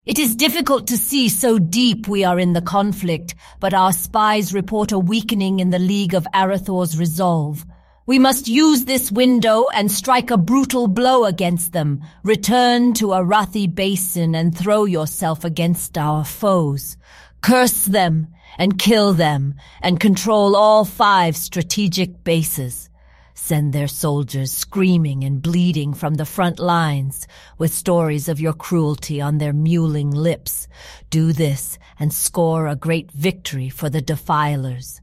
It is difficult to see so deep we are in the conflict, but our spies report a weakening in the League of Arathor's resolve. We must use this window and strike a brutal blow against them. Return to Arathi Basin and throw yourself against our foes. Curse them and kill them and control all 5 strategic bases. Send their soldiers screaming and bleeding from the front lines with stories of your cruelty on their mewling lips. Do this and score a great victory for the Defilers.